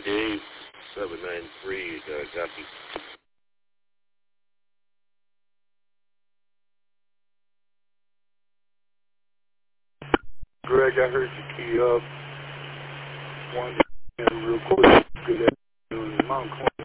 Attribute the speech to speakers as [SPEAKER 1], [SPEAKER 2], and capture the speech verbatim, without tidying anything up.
[SPEAKER 1] Dave, seven nine three, uh, copy.
[SPEAKER 2] Greg, I heard you key up. Wanted to real quick. Good afternoon. Mount